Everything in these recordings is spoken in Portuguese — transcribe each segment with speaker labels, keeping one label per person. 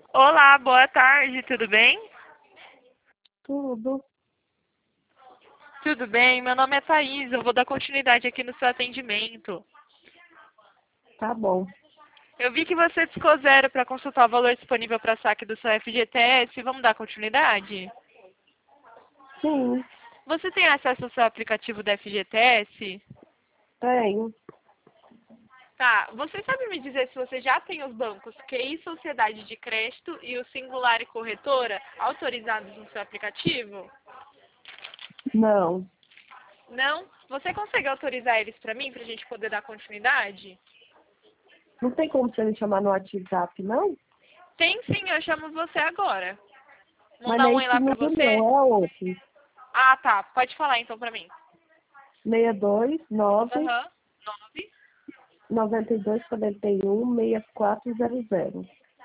Speaker 1: Olá, boa tarde, tudo bem?
Speaker 2: Tudo.
Speaker 1: Tudo bem, meu nome é Thaís, eu vou dar continuidade aqui no seu atendimento.
Speaker 2: Tá bom.
Speaker 1: Eu vi que você discou zero para consultar o valor disponível para saque do seu FGTS, vamos dar continuidade?
Speaker 2: Sim,
Speaker 1: Você tem acesso ao seu aplicativo do FGTS?
Speaker 2: tenho.
Speaker 1: Tá, você sabe me dizer se você já tem os bancos QI Sociedade de Crédito e o Singular e Corretora autorizados no seu aplicativo?
Speaker 2: Não.
Speaker 1: Não? Você consegue autorizar eles para mim, para a gente poder dar continuidade?
Speaker 2: Não tem como você me chamar no WhatsApp, não?
Speaker 1: Tem sim, eu chamo você agora.
Speaker 2: Mas
Speaker 1: Mandar
Speaker 2: não
Speaker 1: um
Speaker 2: é
Speaker 1: oi
Speaker 2: esse
Speaker 1: lá pra
Speaker 2: número
Speaker 1: você?
Speaker 2: não, é outro.
Speaker 1: Ah, tá. Pode falar então pra mim.
Speaker 2: 629
Speaker 1: Aham. 9
Speaker 2: 92 41 6400.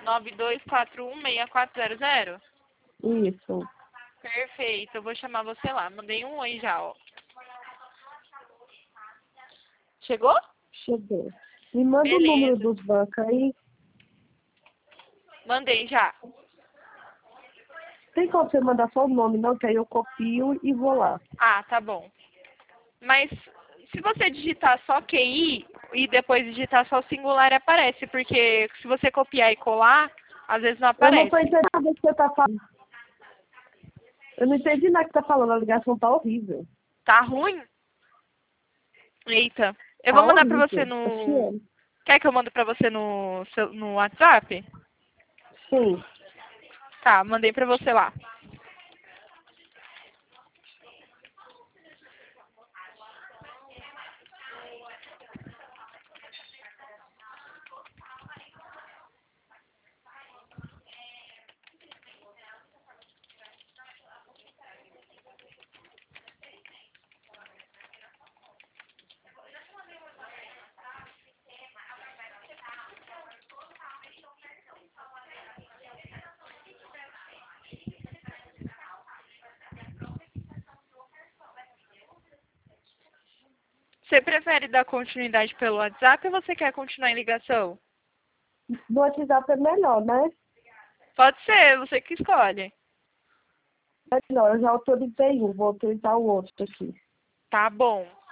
Speaker 1: 92416400.
Speaker 2: Isso.
Speaker 1: Perfeito, eu vou chamar você lá. Mandei um oi já, ó. Chegou?
Speaker 2: Chegou. Me manda o número
Speaker 1: Beleza.
Speaker 2: dos bancos aí.
Speaker 1: Mandei já.
Speaker 2: Tem como você mandar só o nome, não? Que aí eu copio e vou lá.
Speaker 1: Ah, tá bom. Mas se você digitar só QI e depois digitar só o singular aparece, porque se você copiar e colar, às vezes não
Speaker 2: Eu não tô
Speaker 1: aparece.
Speaker 2: entendendo o que você tá falando. Eu não entendi nada que tá falando. A ligação tá horrível.
Speaker 1: Tá ruim? Eita. Eu vou
Speaker 2: Tá
Speaker 1: mandar pra você
Speaker 2: horrível. Tá
Speaker 1: no.
Speaker 2: chiando.
Speaker 1: Quer que eu mande pra você no WhatsApp?
Speaker 2: Sim.
Speaker 1: Tá, mandei pra você lá. Você prefere dar continuidade pelo WhatsApp ou você quer continuar em ligação?
Speaker 2: No WhatsApp é melhor, né?
Speaker 1: Pode ser, você que escolhe.
Speaker 2: Melhor, eu já autorizei um, vou autorizar o outro aqui.
Speaker 1: Tá bom.